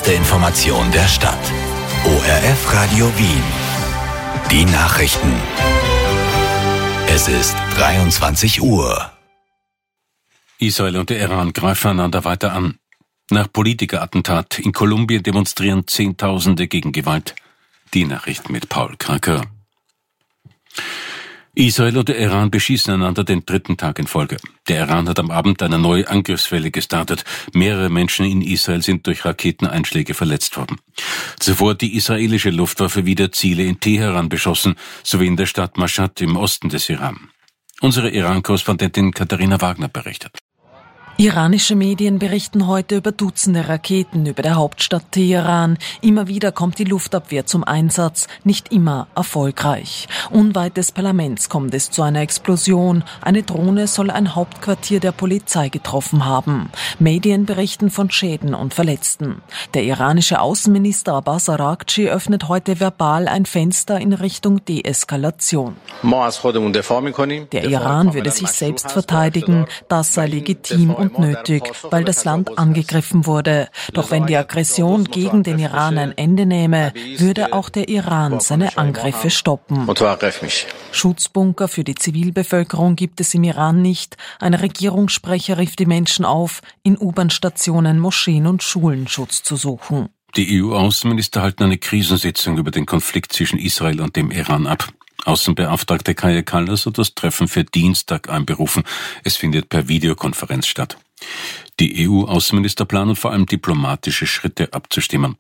erste Information der Stadt. ORF Radio Wien. Die Nachrichten. Es ist 23 Uhr. Israel und der Iran greifen einander weiter an. Nach Politikerattentat in Kolumbien demonstrieren Zehntausende gegen Gewalt. Die Nachrichten mit Paul Kraker. Israel und der Iran beschießen einander den dritten Tag in Folge. Der Iran hat am Abend eine neue Angriffswelle gestartet. Mehrere Menschen in Israel sind durch Raketeneinschläge verletzt worden. Zuvor hat die israelische Luftwaffe wieder Ziele in Teheran beschossen, sowie in der Stadt Mashhad im Osten des Iran. Unsere Iran-Korrespondentin Katharina Wagner berichtet. Iranische Medien berichten heute über Dutzende Raketen über der Hauptstadt Teheran. Immer wieder kommt die Luftabwehr zum Einsatz, nicht immer erfolgreich. Unweit des Parlaments kommt es zu einer Explosion. Eine Drohne soll ein Hauptquartier der Polizei getroffen haben. Medien berichten von Schäden und Verletzten. Der iranische Außenminister Abbas Araghchi öffnet heute verbal ein Fenster in Richtung Deeskalation. Der Iran würde sich selbst verteidigen, das sei legitim und nötig, weil das Land angegriffen wurde. Doch wenn die Aggression gegen den Iran ein Ende nähme, würde auch der Iran seine Angriffe stoppen. Schutzbunker für die Zivilbevölkerung gibt es im Iran nicht. Ein Regierungssprecher rief die Menschen auf, in U-Bahn-Stationen, Moscheen und Schulen Schutz zu suchen. Die EU-Außenminister halten eine Krisensitzung über den Konflikt zwischen Israel und dem Iran ab. Außenbeauftragte Kaja Kallas hat das Treffen für Dienstag einberufen. Es findet per Videokonferenz statt. Die EU-Außenminister planen vor allem diplomatische Schritte abzustimmen.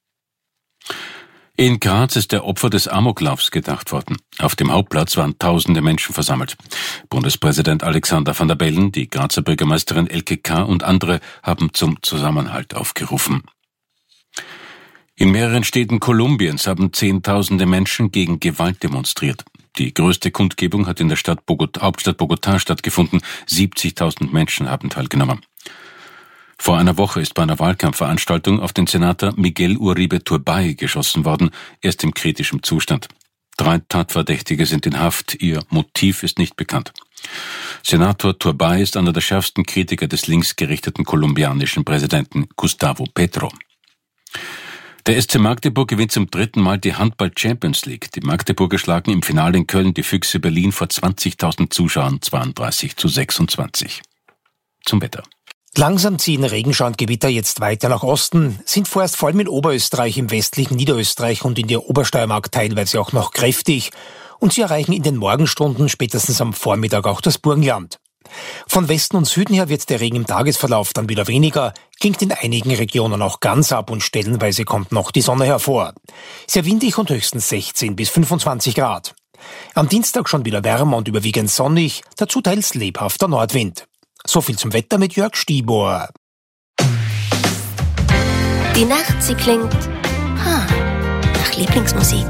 In Graz ist der Opfer des Amoklaufs gedacht worden. Auf dem Hauptplatz waren tausende Menschen versammelt. Bundespräsident Alexander Van der Bellen, die Grazer Bürgermeisterin Elke K. und andere haben zum Zusammenhalt aufgerufen. In mehreren Städten Kolumbiens haben Zehntausende Menschen gegen Gewalt demonstriert. Die größte Kundgebung hat in der Hauptstadt Bogotá stattgefunden. 70.000 Menschen haben teilgenommen. Vor einer Woche ist bei einer Wahlkampfveranstaltung auf den Senator Miguel Uribe Turbay geschossen worden. Er ist in kritischem Zustand. 3 Tatverdächtige sind in Haft. Ihr Motiv ist nicht bekannt. Senator Turbay ist einer der schärfsten Kritiker des linksgerichteten kolumbianischen Präsidenten Gustavo Petro. Der SC Magdeburg gewinnt zum 3. Mal die Handball-Champions League. Die Magdeburger schlagen im Finale in Köln die Füchse Berlin vor 20.000 Zuschauern 32-26. Zum Wetter. Langsam ziehen Regenschauer und Gewitter jetzt weiter nach Osten, sind vorerst vor allem in Oberösterreich, im westlichen Niederösterreich und in der Obersteiermark teilweise auch noch kräftig. Und sie erreichen in den Morgenstunden, spätestens am Vormittag, auch das Burgenland. Von Westen und Süden her wird der Regen im Tagesverlauf dann wieder weniger, klingt in einigen Regionen auch ganz ab und stellenweise kommt noch die Sonne hervor. Sehr windig und höchstens 16 bis 25 Grad. Am Dienstag schon wieder wärmer und überwiegend sonnig, dazu teils lebhafter Nordwind. So viel zum Wetter mit Jörg Stibor. Die Nacht, sie klingt nach Lieblingsmusik.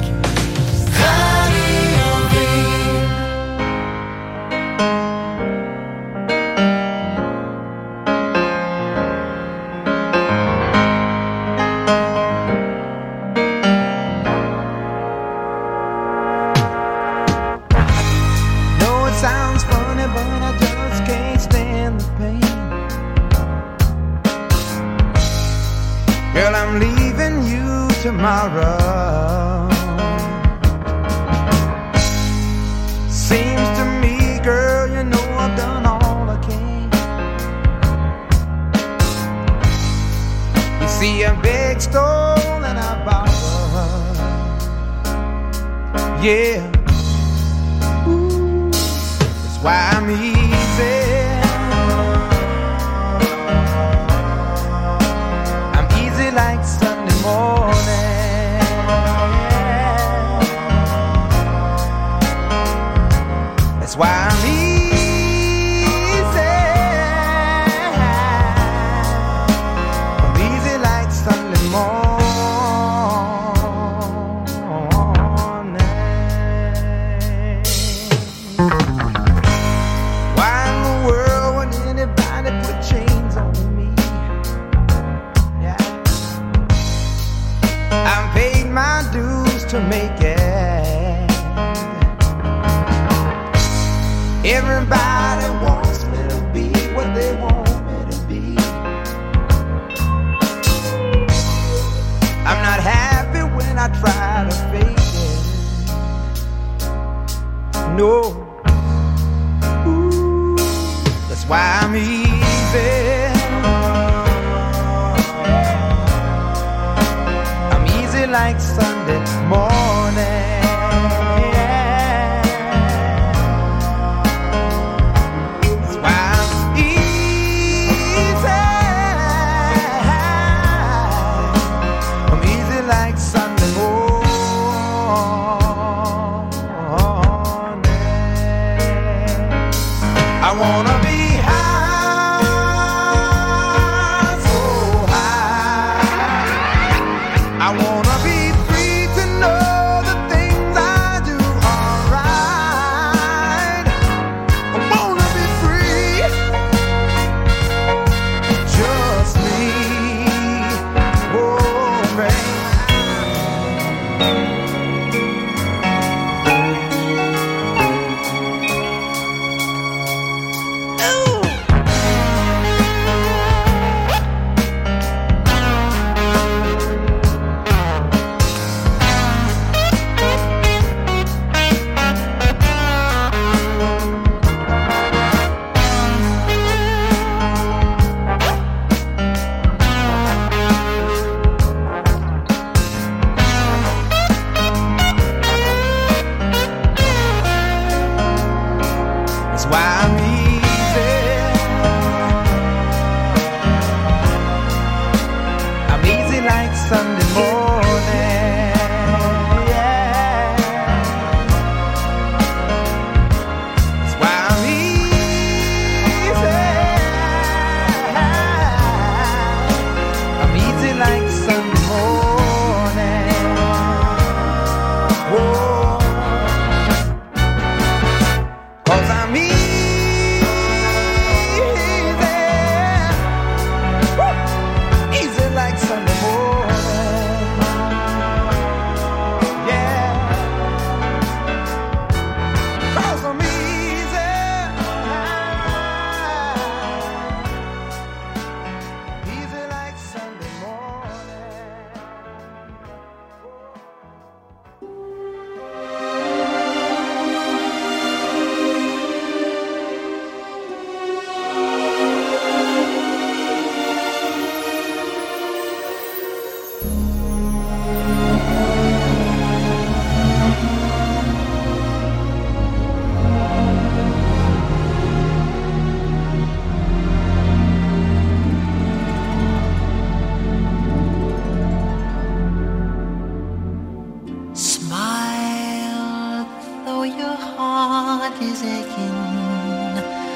Girl, I'm leaving you tomorrow. Seems to me, girl, you know I've done all I can. You see, I beg, stole, and I borrowed. Yeah. Ooh, that's why I'm easy. Like Sunday morning. That's why I'm easy. I'm easy like Sunday morning. Why in the world would anybody put chains on me? I've paid my dues to make it. Everybody wants me to be what they want me to be. try to fake it. No, ooh, that's why I'm easy. I'm easy like Sunday morning. I wanna be high, so high. I wanna be free to know the things I do are right. I wanna be free, just me, oh man. Why I'm easy. I'm easy like Sunday morning. Yeah. That's why I'm easy. I'm easy like Sunday morning. Whoa. 'Cause I'm easy. Is aching.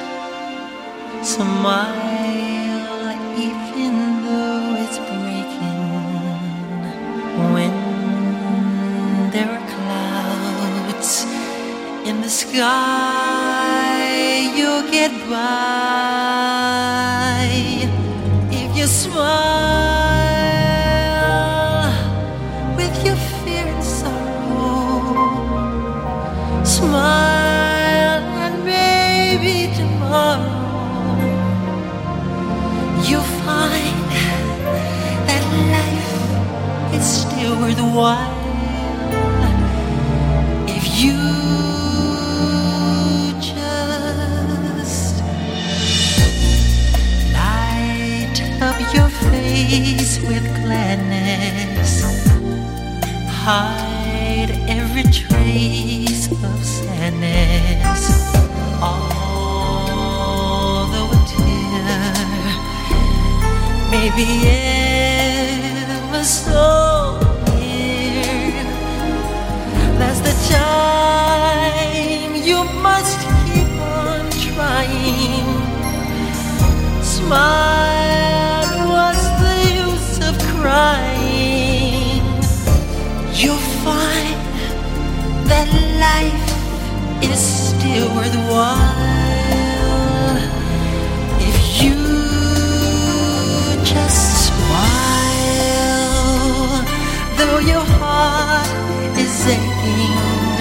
Smile even though it's breaking. When there are clouds in the sky, you'll get by if you smile with your fear and sorrow. Smile. You'll find that life is still worthwhile if you just light up your face with gladness, hide every trace of sadness. Maybe ever so near. That's the time you must keep on trying. Smile, what's the use of crying? You'll find that life is still worthwhile if you just smile, though your heart is aching.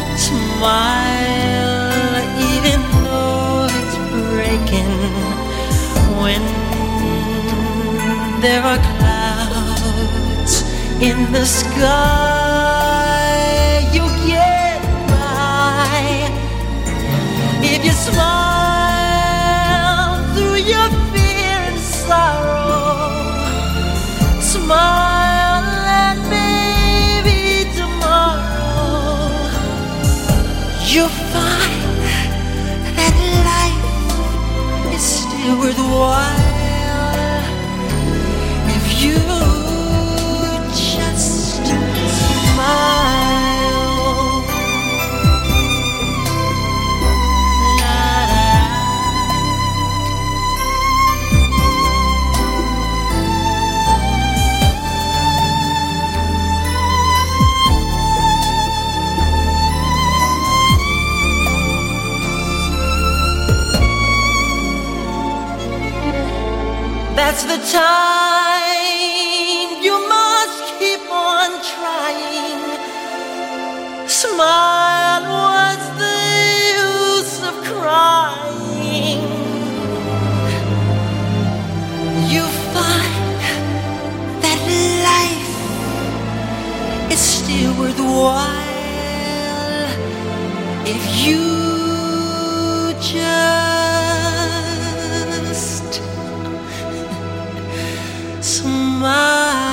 Smile, even though it's breaking. When there are clouds in the sky, that's the time you must keep on trying. Smile, what's the use of crying? You find that life is still worthwhile if you just smile.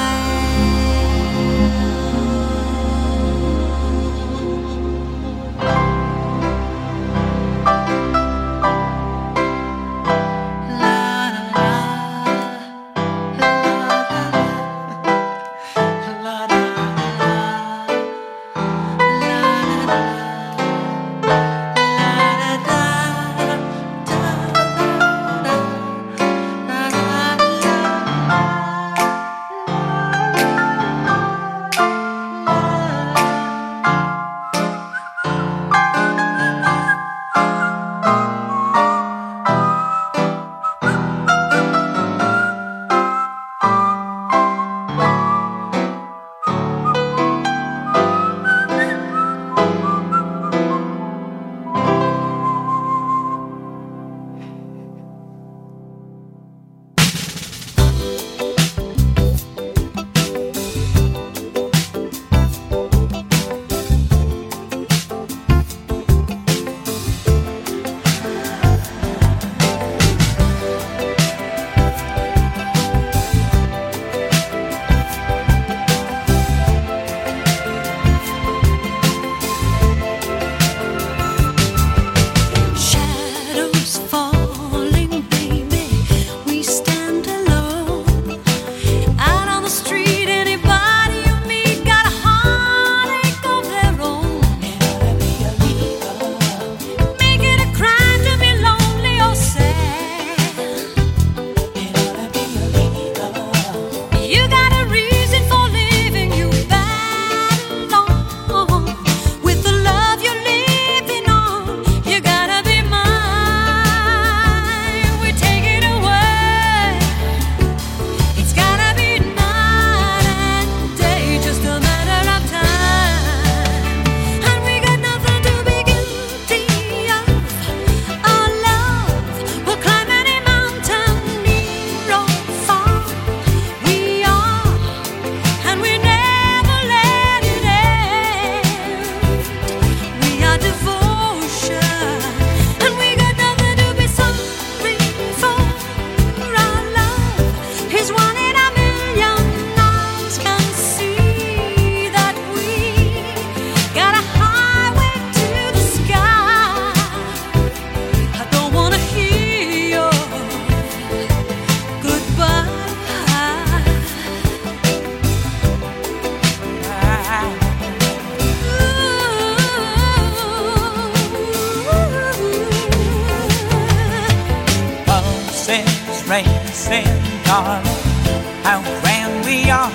racing, darling, how grand we are.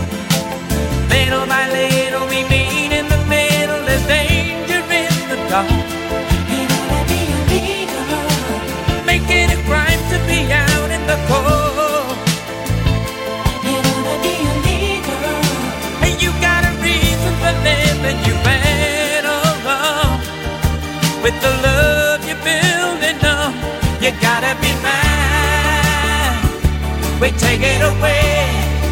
Little by little we meet in the middle, there's danger in the dark. It ought to be illegal, make it a crime to be out in the cold. It ought to be illegal, and you got a reason for living, you better run with the love you're building up. You gotta be mine, we take it away.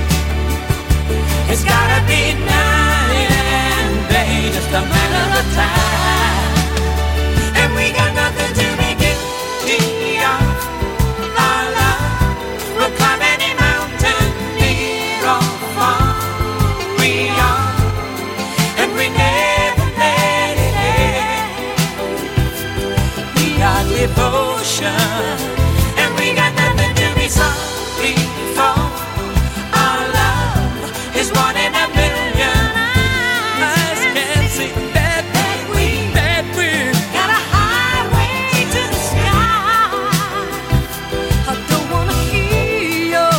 It's gotta be night and day, just a matter of time. And we got nothing to be guilty of. Our love will climb any mountain, near or far. We are, and we never let it end. We are devotion, and we got nothing to be sorry for. Our love is one in a million. Eyes can't see that we got a highway to the sky. I don't wanna hear your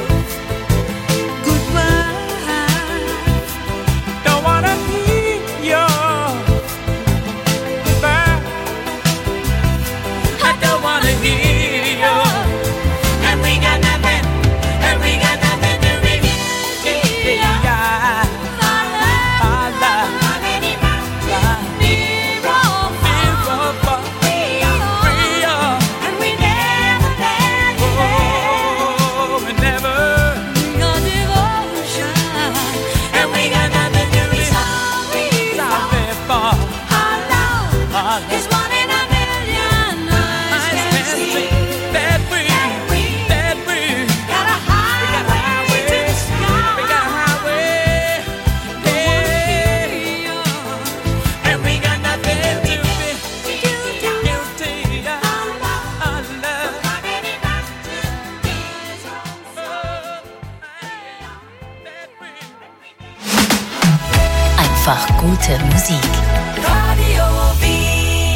goodbye. Don't wanna hear your goodbye. I don't wanna hear gute Musik. Radio Wien.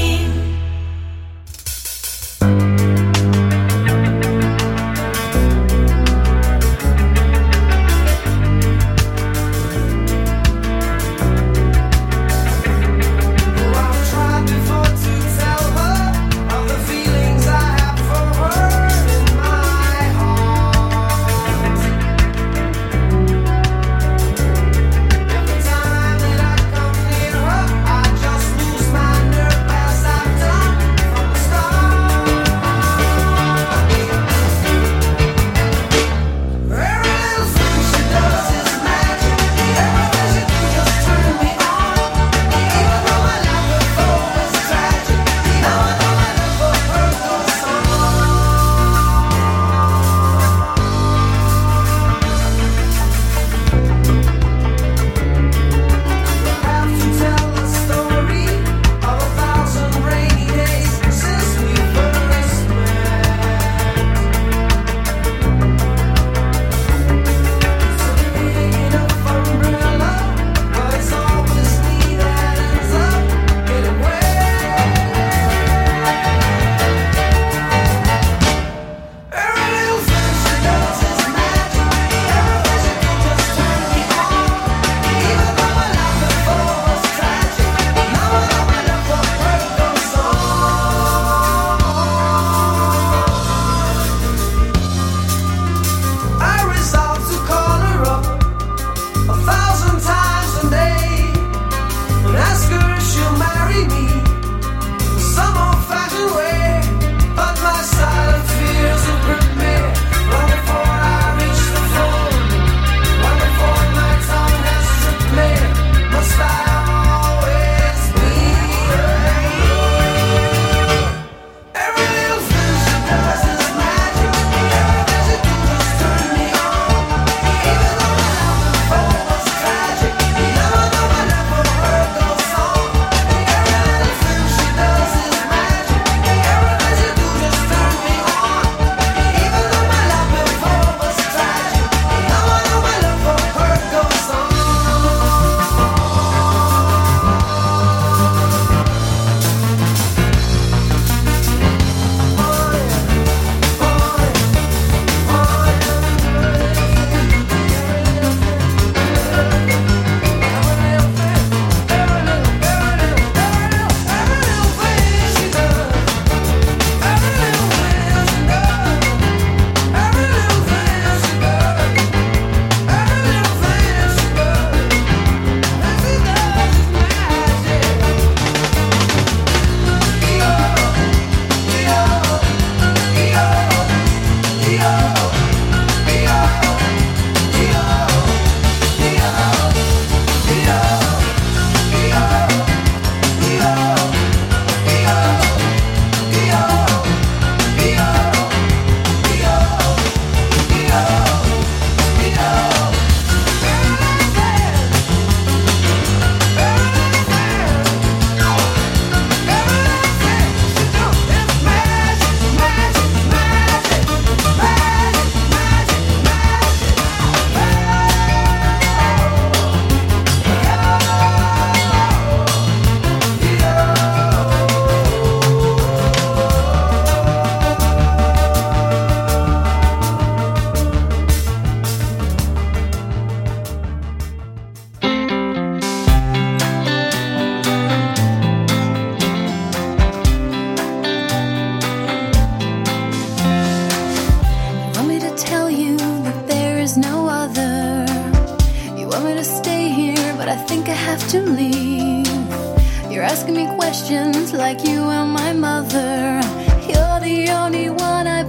questions like you and my mother. You're the only one I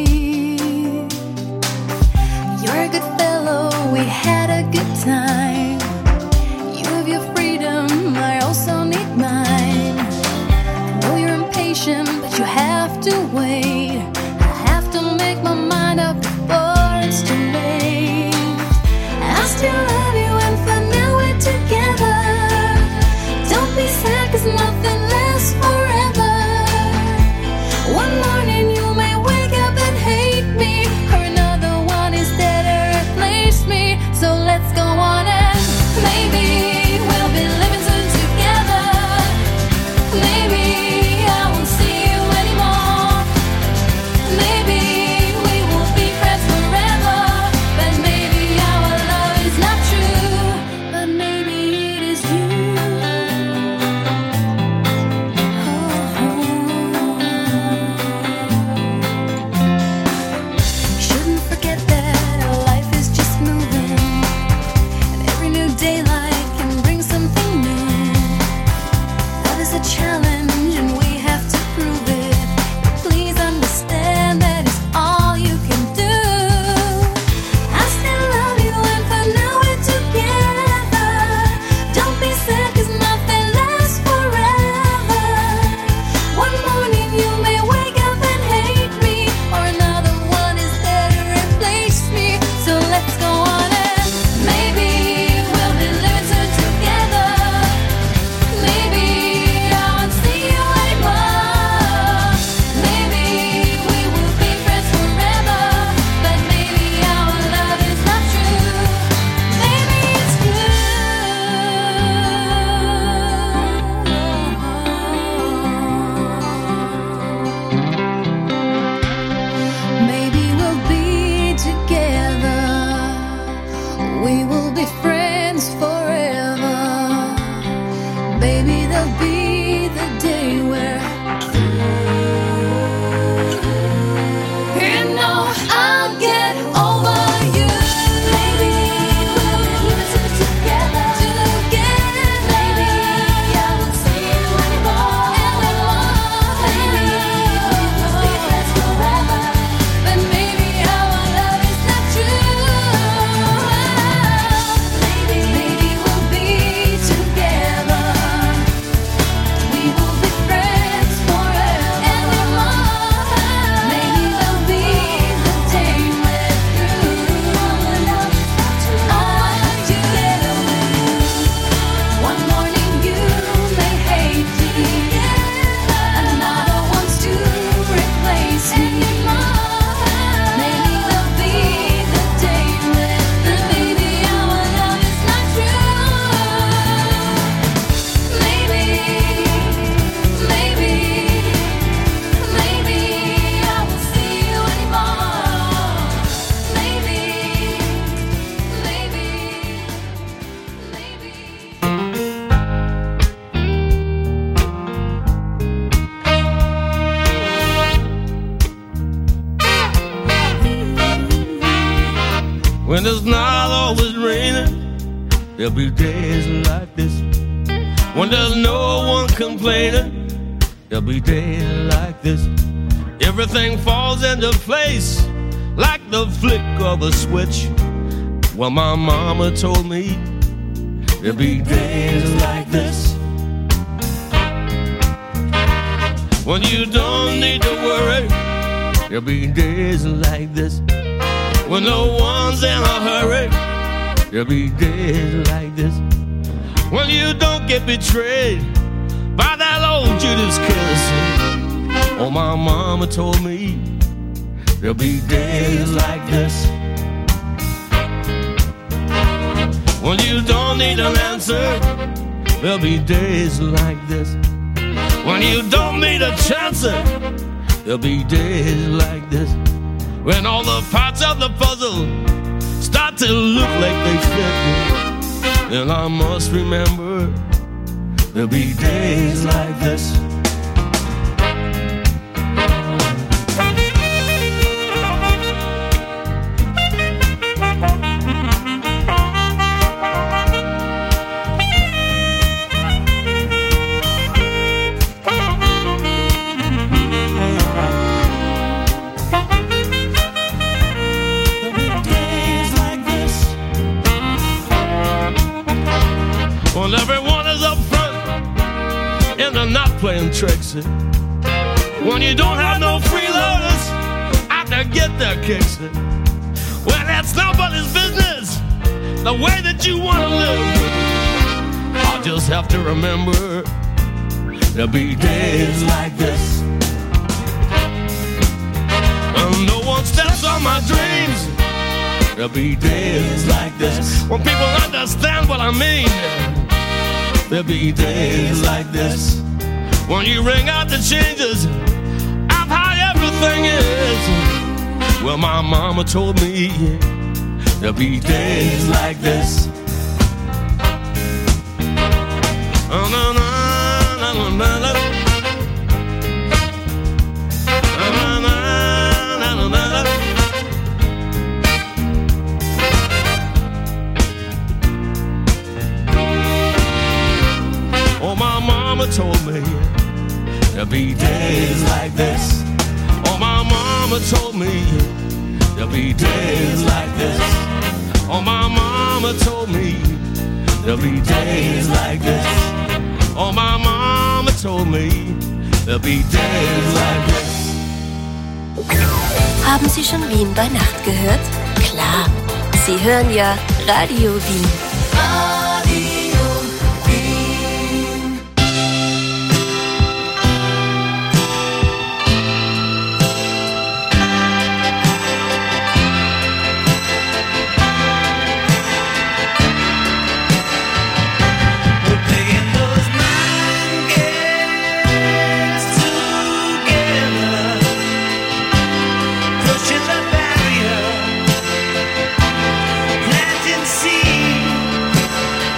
believe. You're a good fellow, we had a good time. You have your freedom, I also need mine. I know you're impatient, but you have to wait. I have to make my mind up before it's too late. I still love you and for now we're together. Don't be sad cause nothing lasts forever. One morning you may wake up and hate me, or another one is there to replace me. So let's go on and will be the day where you know I'll get over you. Maybe we'll be losing together. Maybe I won't see you anymore. Maybe we'll be friends forever. But maybe our love is not true. Maybe we'll be together. We will be friends forever. Maybe there'll be the day we're through. I want to get away. One morning you may hate me, another wants to replace me. Maybe there'll be the day when maybe our love is not true. Maybe I won't see you anymore. Maybe. When it's not always raining, there'll be days like this. When there's no one complaining, there'll be days like this. Everything falls into place like the flick of a switch. Well, my mama told me there'll be days like this. When you don't need to worry, there'll be days like this. When no one's in a hurry, there'll be days like this. When you don't get betrayed by that old Judas kiss. Oh, my mama told me there'll be days like this. When you don't need an answer, there'll be days like this. When you don't need a chance, there'll be days like this. When all the parts of the puzzle start to look like they fit, then I must remember there'll be days like this. When everyone is up front and they're not playing tricks. When you don't have no freeloaders out to get their kicks. Well, that's nobody's business, the way that you want to live. I'll just have to remember there'll be days like this. And no one steps on my dreams. There'll be days like this. When people understand what I mean. There'll be days like this. When you ring out the changes of how everything is. Well, my mama told me there'll be days like this. Oh, my mama told me there'll be days like this. Oh, my mama told me there'll be days like this. Oh, my mama told me there'll be days like this. Oh, my mama told me there'll be days like this. Haben Sie schon Wien bei Nacht gehört? Klar, Sie hören ja Radio Wien. Planting seeds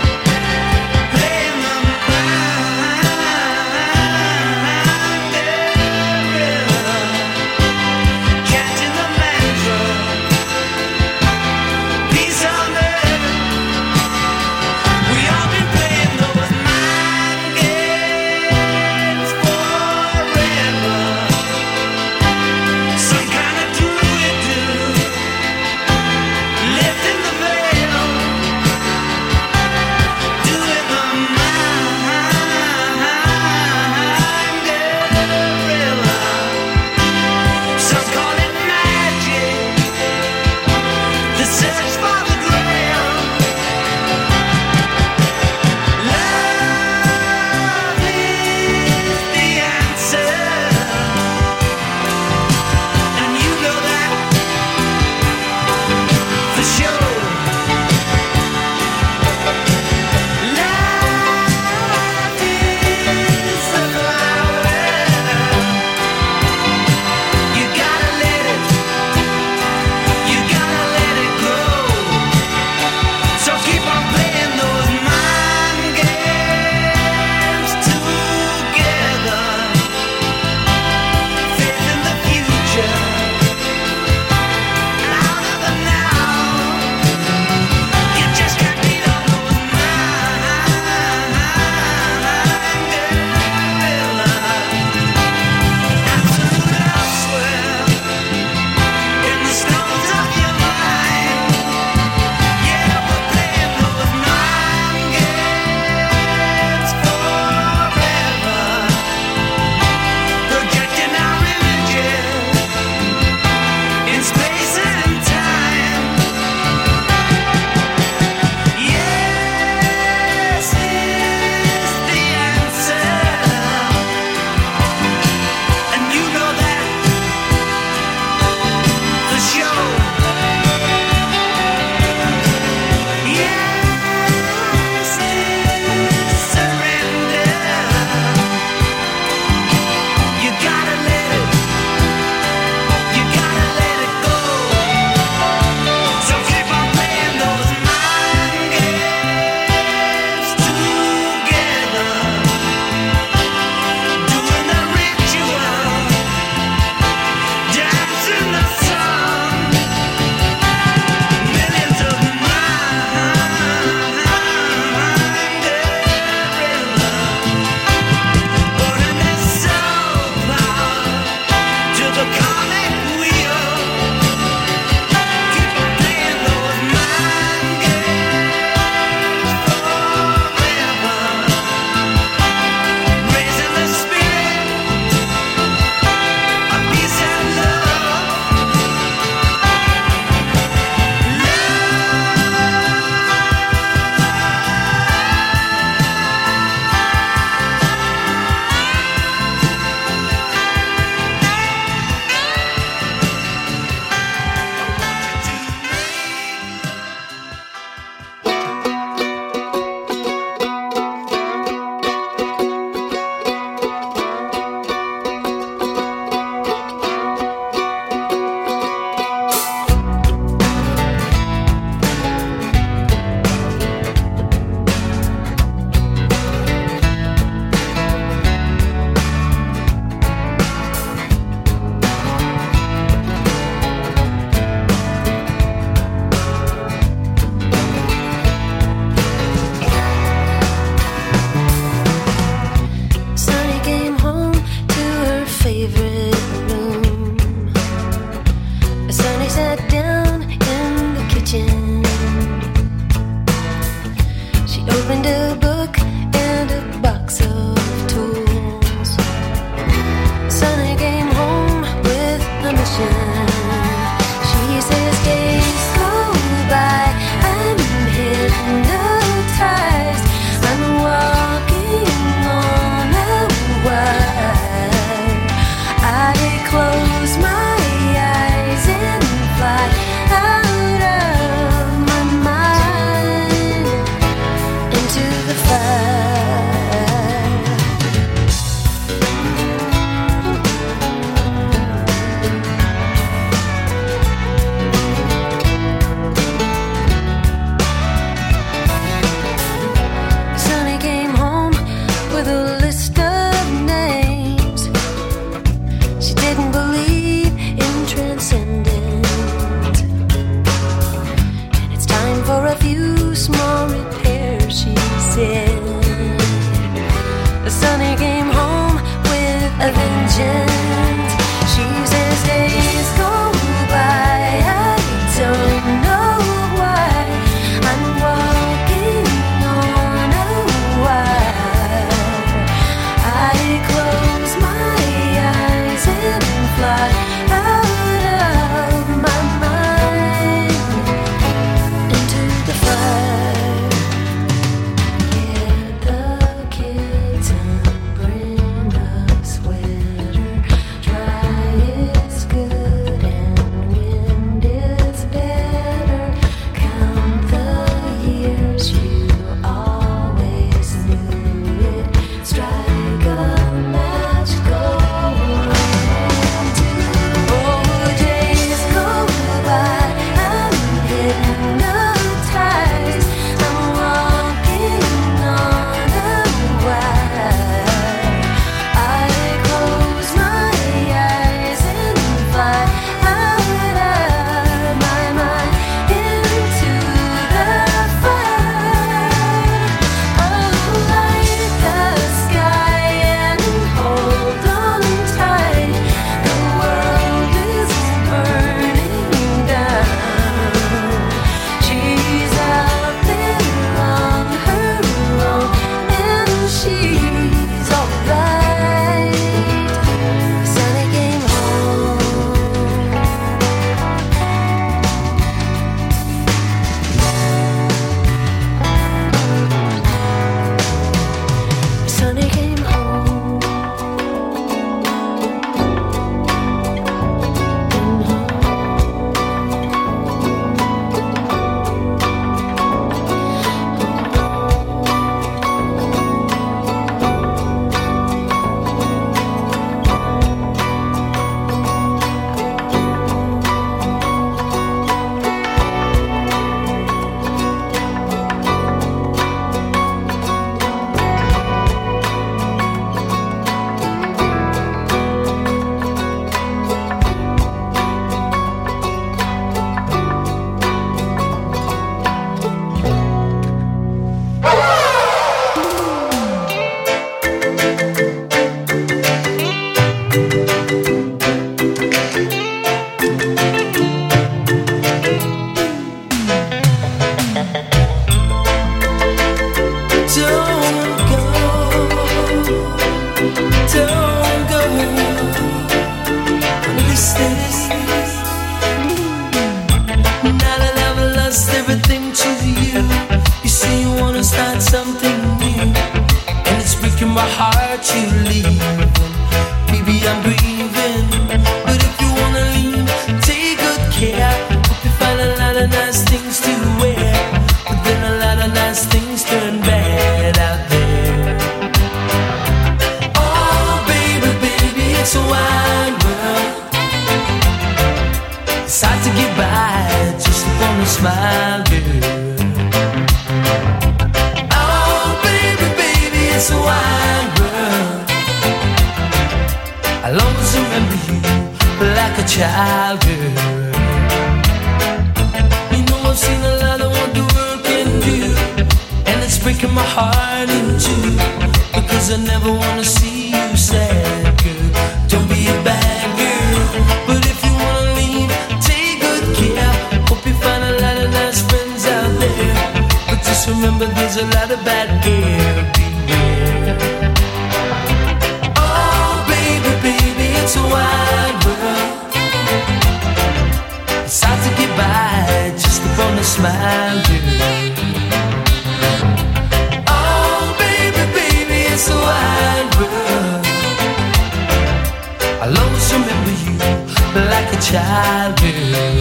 Sonny came home with a vengeance. She says days go by, I don't know why. I'm walking on a wire. I close my eyes and fly out of my mind into the fire. Get the kids and bring a sweater. Dry is good and wind is better. Count the years, you always knew it. Strike a match, go on to. Oh, days go by, I'm hypnotized. I'm walking on a wire. I close my eyes and fly out of my mind into the fire. Oh, light the sky and hold on tight. The world is burning down. She's out there on her own, and she's alright. Sonny came home. Sonny came home. Don't go. Now that I've lost everything to you, you say you wanna start something new, and it's breaking my heart to leave. Baby, I'm grieving, but if you wanna leave, take good care. Hope you find a lot of nice things to wear, but then a lot of nice things turn bad out there. Oh, baby, baby, it's a wide world. It's hard to get by just upon a smile, girl. Oh, baby, baby, it's a wide world. I'll always remember you like a child, girl. You know I've seen a lot of what the world can do, and it's breaking my heart in two, because I never wanna see you sad, girl. Don't be a bad girl, but if you wanna leave, take good care. Hope you find a lot of nice friends out there, but just remember there's a lot of bad air. Beware. Oh, baby, baby, it's a wide world. It's hard to get by just upon a smile, girl. Oh, baby, baby, it's a wide world. I'll always remember you like a child, girl.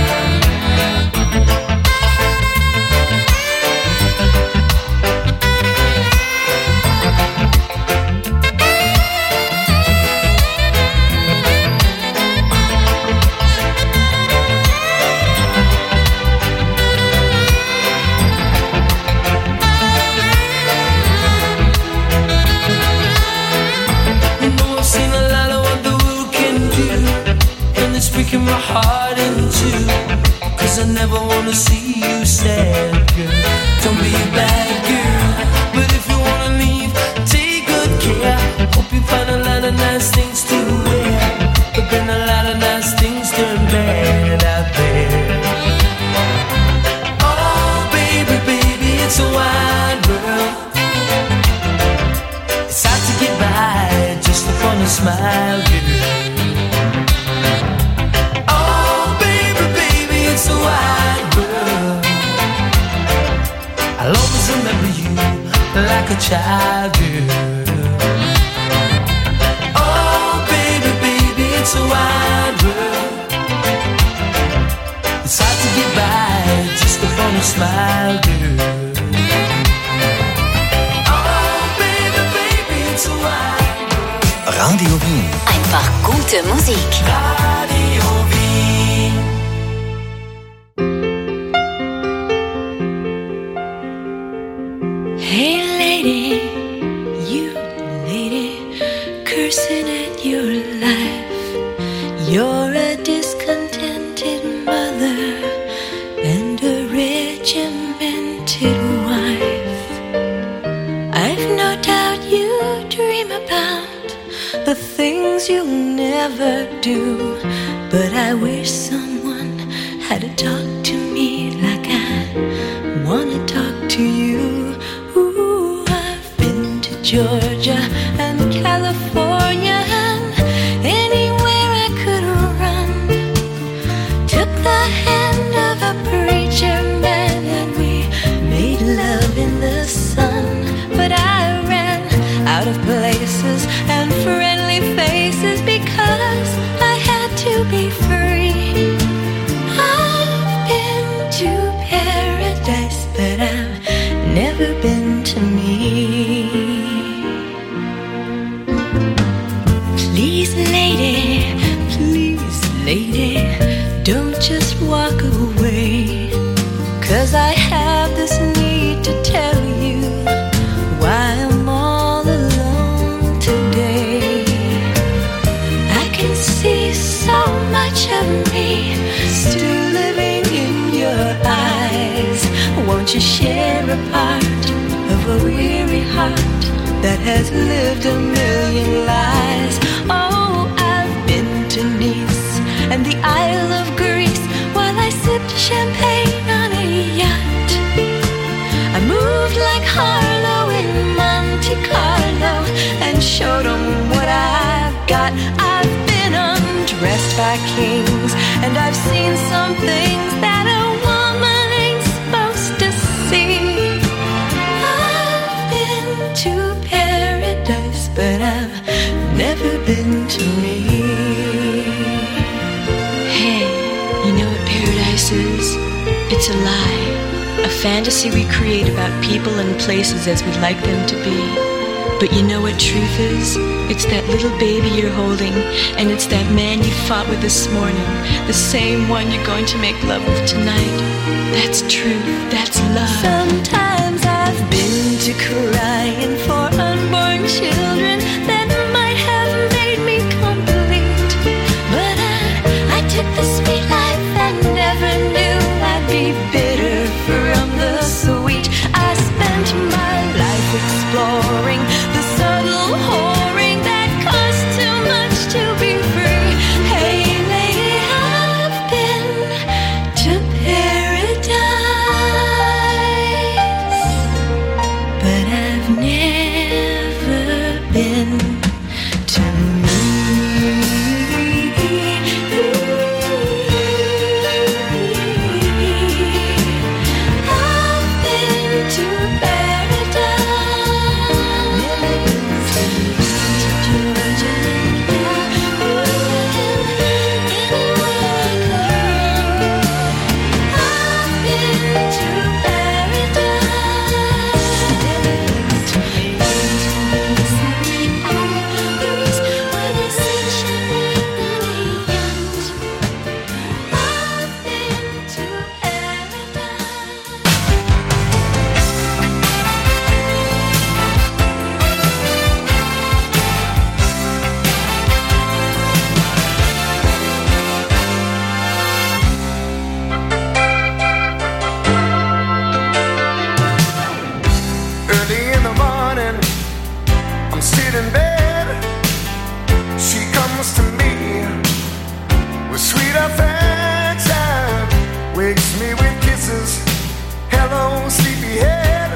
Breaking my heart in two, 'cause I never wanna see you sad, girl. Don't be a bad girl, but if you wanna leave, take good care. smile, girl. Oh, baby, baby, it's a wide world. I'll always remember you like a child, girl. Oh, baby, baby, it's a wide world. It's hard to get by just upon a smile, girl. Radio Wien. Einfach gute Musik. Radio Wien. Hey lady, you lady, cursing at your life. You're a discontented mother and a regimented wife. I've no doubt you dream about the things you'll never do, but I wish someone had to talk to me like I wanna talk to you. Ooh, I've been to Georgia and California and anywhere I could run. Took the hand of a preacher man and we made love in the sun, but I ran out of places and friendly faces because I had to be free. I've been to paradise, but I've never been to me. Please, lady, don't just walk away, 'cause I have this need to tell you why I'm all alone today. I can see so much of me still living in your eyes. Won't you share a part of a weary heart that has lived a million lives? Oh, I've been to Nice and the Isle of Greece while I sipped champagne on a yacht. I moved like Harlow in Monte Carlo and showed them what I've got. I've been undressed by kings and I've seen some things that a woman ain't supposed to see. I've been to paradise, but I've never been to me. Hey, you know what paradise is? It's a lie. A fantasy we create about people and places as we'd like them to be. But you know what truth is? It's that little baby you're holding, and it's that man you fought with this morning, the same one you're going to make love with tonight. That's truth, that's love. Sometimes I've been to crying for unborn children that might have made me complete. But I took the sweet life and never knew I'd be bitter from the sweet. I spent my life exploring the subtle whoring that costs too much to be free. Hey lady, I've been to paradise, but I've never been to me. I've been to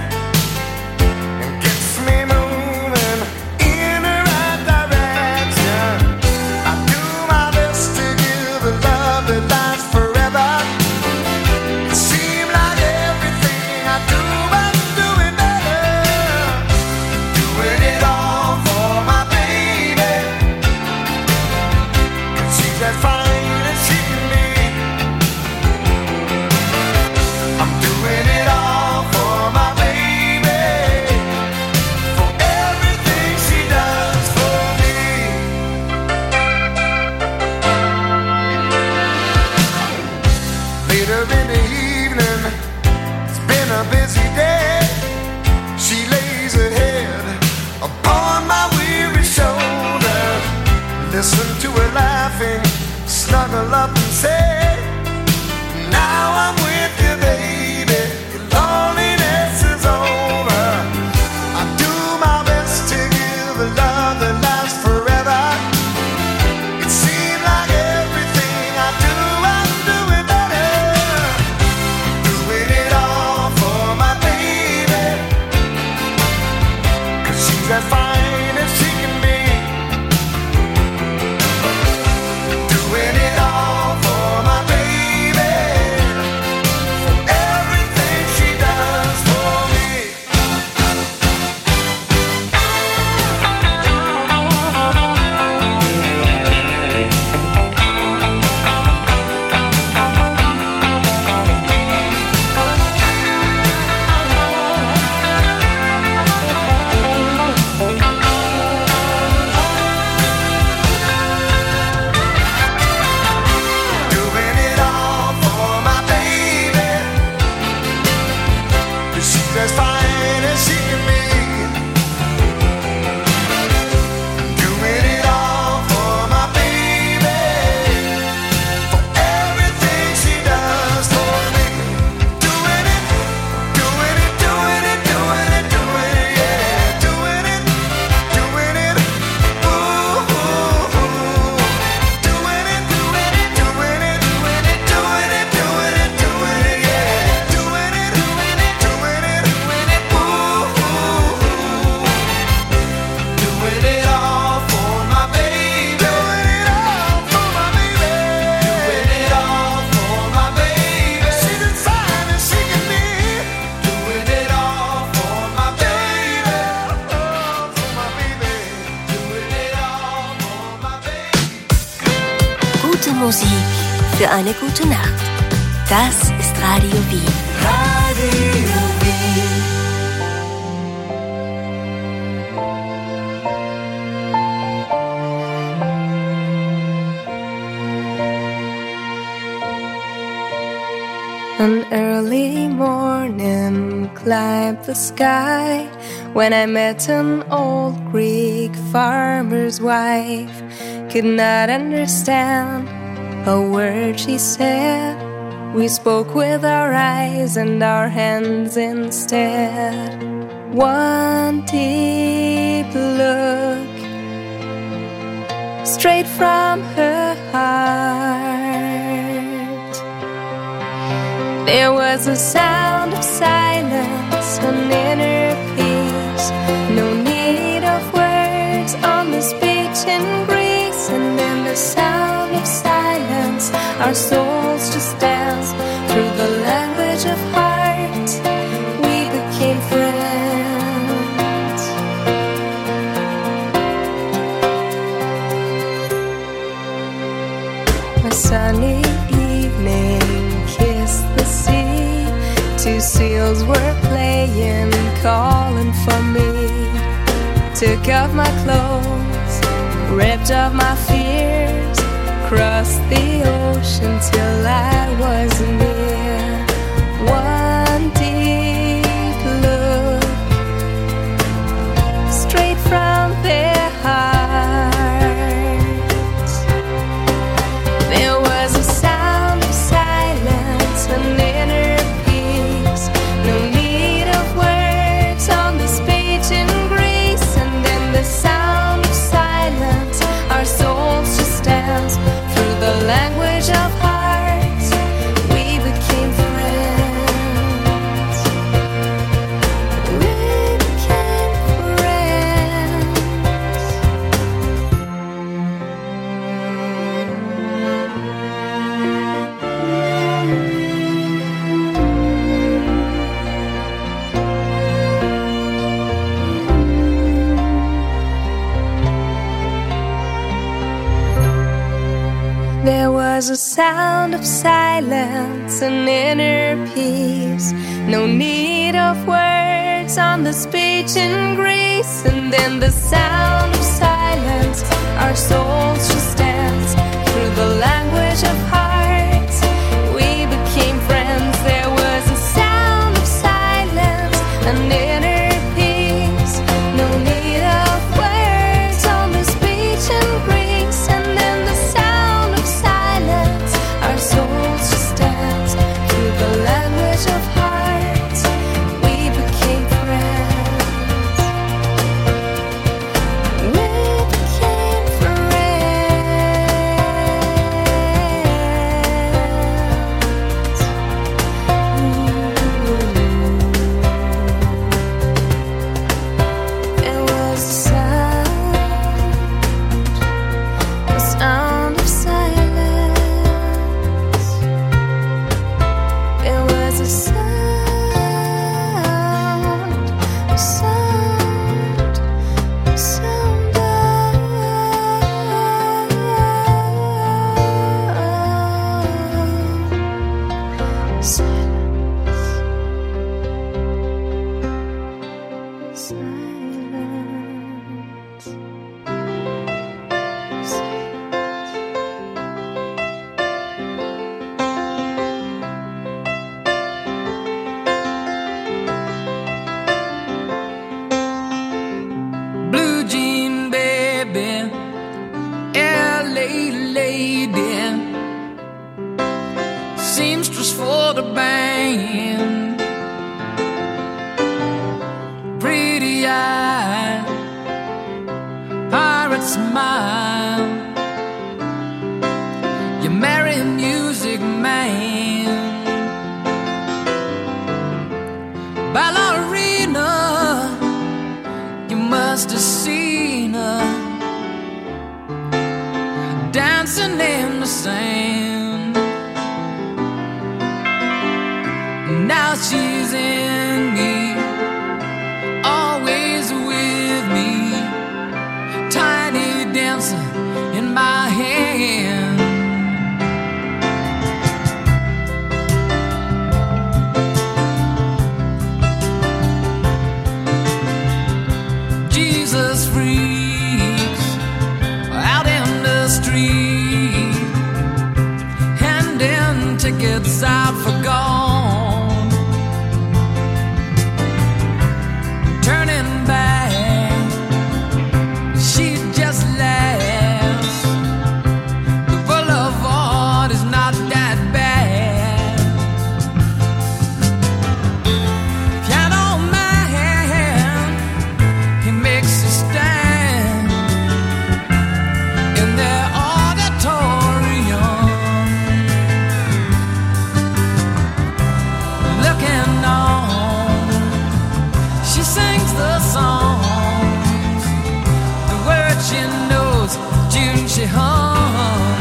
and gets me moving in the right direction. my weary shoulder. Listen to her laughing, snuggle up and say, now I'm with you, baby. Your loneliness is over. I do my best to give a love that lasts forever. It seems like everything I do, I'm doing better. Doing it all for my baby, 'cause she's as fine as she can be. Doing it all for my baby, for everything she does for me. Doing it all for my baby, 'cause she's as fine as she can be. Doing it all for my baby, for everything she does for me. Doing it, doing it, doing it, doing it, doing it, yeah. Doing it, ooh, ooh, ooh. Doing it, doing it, doing it, doing it, doing it, doing it, doing it, yeah. Doing it, doing it, doing it, doing it, ooh, ooh, ooh. Doing it all for my baby. Doing it all for my baby. Doing it all for my baby. She's as fine as she can be. Doing it all for my baby. Oh, for my baby. Doing it all for my baby. Gute Musik für eine gute Nacht. Das ist Radio Wien. Radio Wien. An early morning climbed the sky when I met an old Greek farmer's wife. Could not understand a word she said. We spoke with our eyes and our hands instead. One deep look straight from her heart. There was a sound of silence, an inner peace. No need of words on the speech in Greece. And in the sound of silence, our souls just danced through the language of heart. We became friends. A sunny evening kissed the sea. Two seals were playing, calling for me. Took off my clothes, ripped off my fears, crossed the ocean till I was near. One deep look straight from their hearts. There was a sound of silence, an inner peace. No need of words on the speech in Greece. And in the sound of silence, our souls just dance through the language of hearts. We became friends. We became friends. There was a sound of silence, an inner peace. No need of words on the speech in Greece. And in the sound of silence, our souls just dance through the language of hearts. We became friends. There was a sound of silence, an inner peace. No need of words. smile. You marry music man, ballerina. You must have seen her dancing in the sand. Now she's in me, always with me, tiny dancer in my hand. Jesus freaks out in the street, handing tickets out for gone, turning back, she just laughs. The boulevard is not that bad. Piano man, he makes a stand in their auditorium, looking on. She sings the songs, the words she knows, tune she hums.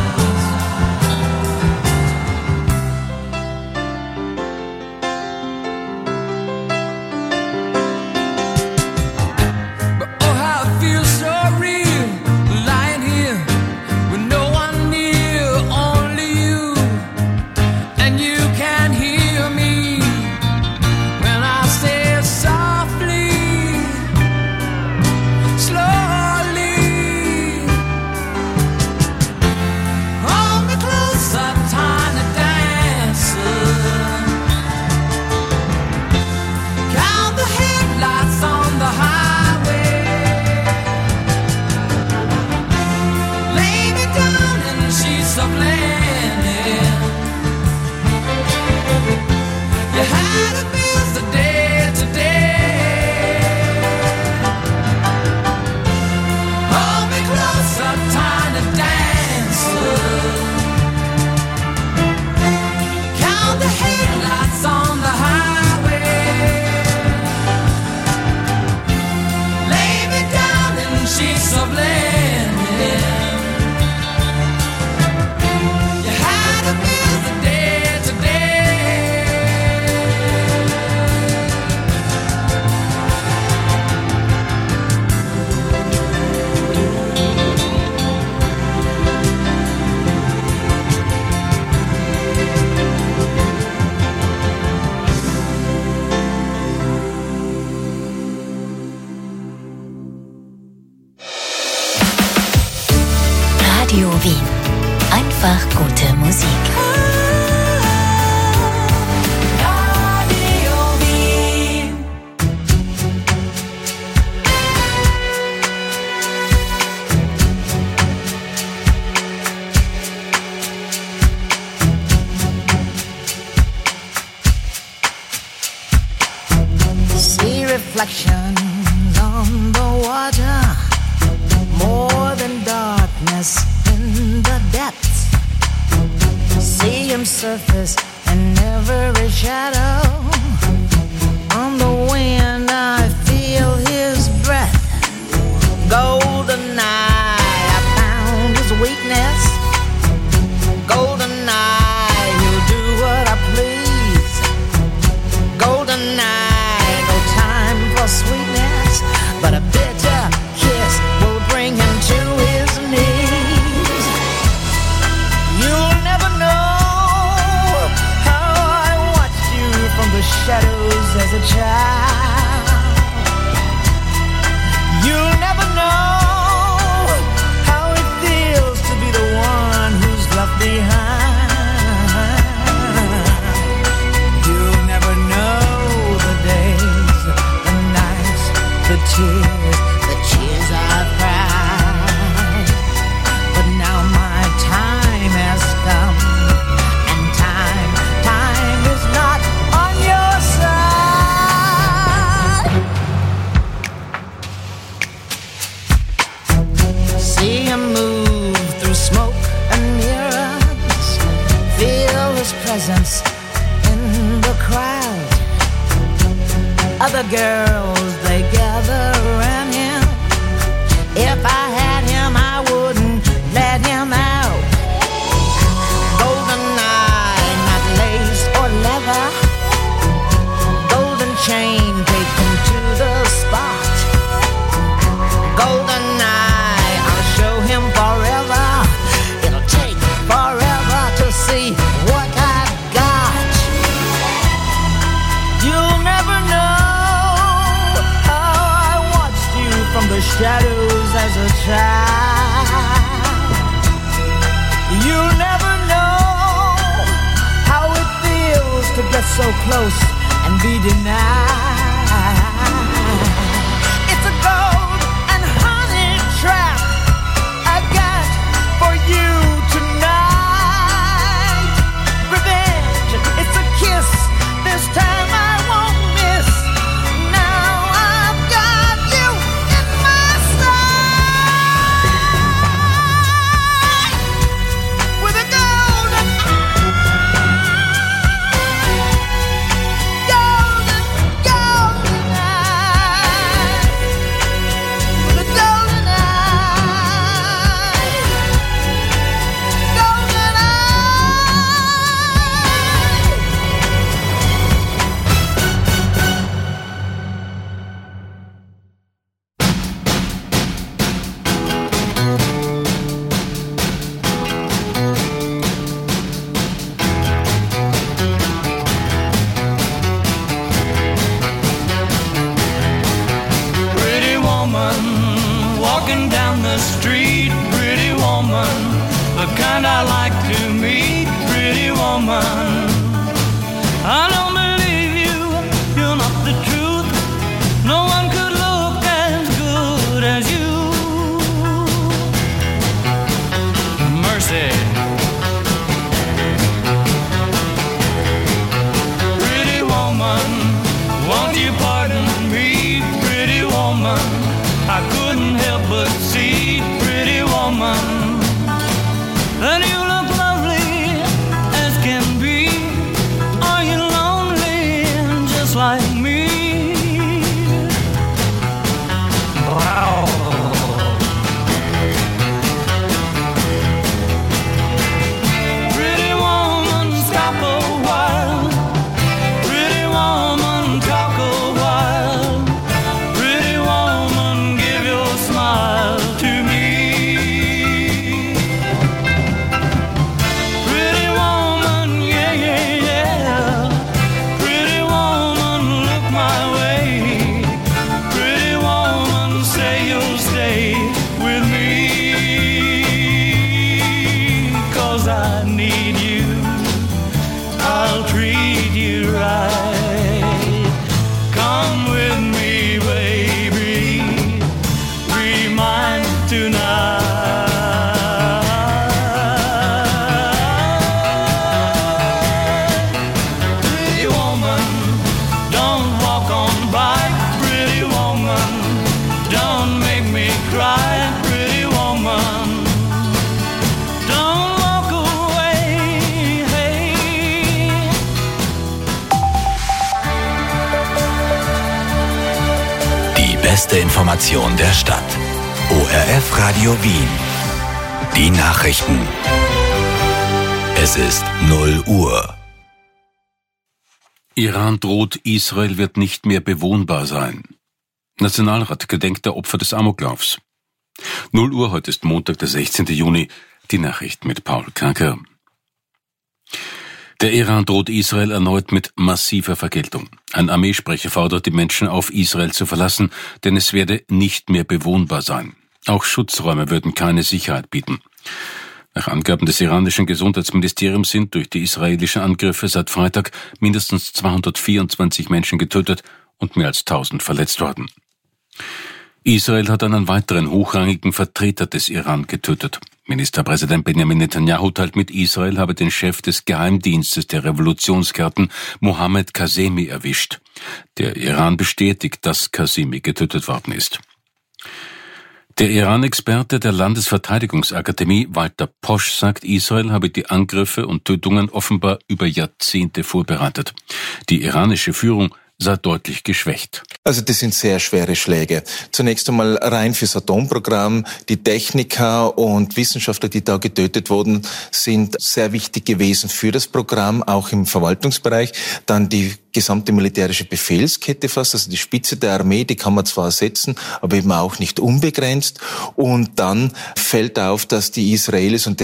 But oh, how it feels so real, lying here with no one near, only you, and you can hear me when I say softly, slowly. Hold me closer, tiny dancer. Count the headlights on the highway. Lay me down in sheets of linen. You had a busy day today. Hold me closer, tiny dancer. Count the headlights on the highway. Lay me down in sheets of linen. You had a busy day today. Radio Wien. Einfach gute Musik. Radio Wien. See reflections on the water, more than darkness in the depths. See him surface in every shadow. On the wind I feel his breath. Golden eye, I found his weakness. Golden eye, he'll do what I please. Golden eye, no time for sweetness, but a bitter kiss will bring him to his knees. You'll never know how I watched you from the shadows as a child. him move through smoke and mirrors, feel his presence in the crowd. Other girls, they gather around him. If I had him, I wouldn't let him out. Golden eye, not lace or leather. Golden chain taken to the spot. Golden eye, I'll show him forever. It'll take forever to see what I've got. You'll never know how I watched you from the shadows as a child. You'll never know how it feels to get so close and be denied. It's a gold and honey trap I got for you tonight. Revenge, it's a kiss. This time I won't miss. Now I've got you in my sight. With a golden beste Information der Stadt. ORF Radio Wien. Die Nachrichten. Es ist 0 Uhr. Iran droht, Israel wird nicht mehr bewohnbar sein. Nationalrat gedenkt der Opfer des Amoklaufs. 0 Uhr, heute ist Montag, der 16. Juni. Die Nachrichten mit Paul Kanker. Der Iran droht Israel erneut mit massiver Vergeltung. Ein Armeesprecher fordert die Menschen auf, Israel zu verlassen, denn es werde nicht mehr bewohnbar sein. Auch Schutzräume würden keine Sicherheit bieten. Nach Angaben des iranischen Gesundheitsministeriums sind durch die israelischen Angriffe seit Freitag mindestens 224 Menschen getötet und mehr als 1000 verletzt worden. Israel hat einen weiteren hochrangigen Vertreter des Iran getötet. Ministerpräsident Benjamin Netanyahu teilt mit, Israel habe den Chef des Geheimdienstes der Revolutionsgarden, Mohammed Qasemi, erwischt. Der Iran bestätigt, dass Qasemi getötet worden ist. Der Iran-Experte der Landesverteidigungsakademie, Walter Posch, sagt, Israel habe die Angriffe und Tötungen offenbar über Jahrzehnte vorbereitet. Die iranische Führung sei deutlich geschwächt. Also das sind sehr schwere Schläge. Zunächst einmal rein fürs Atomprogramm. Die Techniker und Wissenschaftler, die da getötet wurden, sind sehr wichtig gewesen für das Programm, auch im Verwaltungsbereich. Dann die gesamte militärische Befehlskette fast, also die Spitze der Armee, die kann man zwar ersetzen, aber eben auch nicht unbegrenzt. Und dann fällt auf, dass die Israelis, und